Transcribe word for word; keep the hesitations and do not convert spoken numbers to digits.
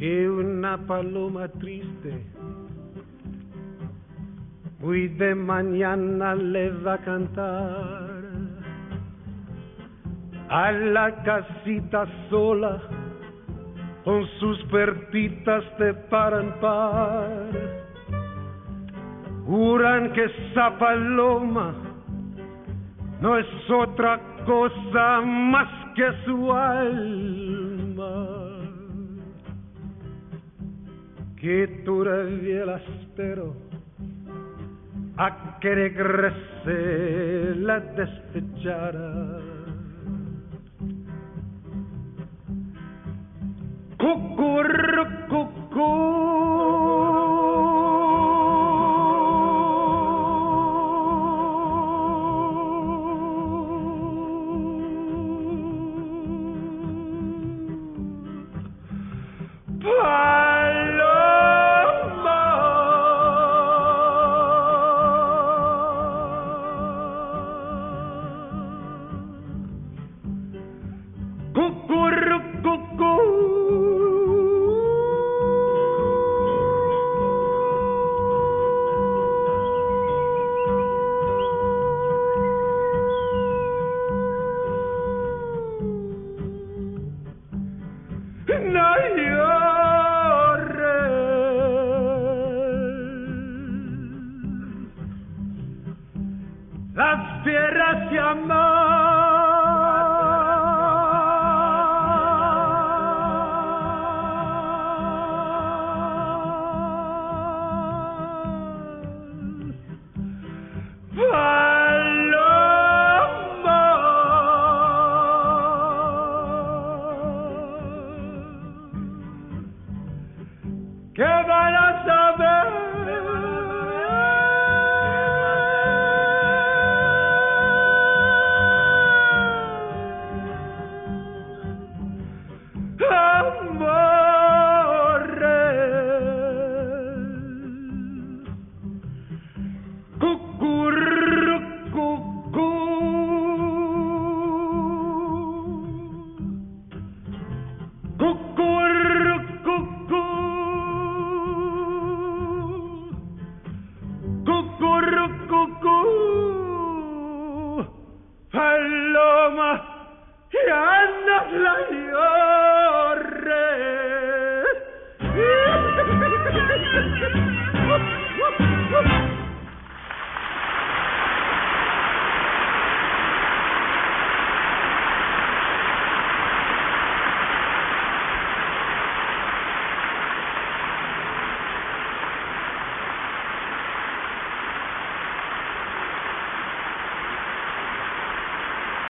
que una paloma triste muy de mañana le va a cantar a la casita sola con sus pertitas de par en par. Juran que esa paloma no es otra cosa más que su alma, que todavía la espero a que regrese la despechada. Cucurrucucú. Las fieras llaman paloma, ¿qué van a saber? Paloma, ya no la llores.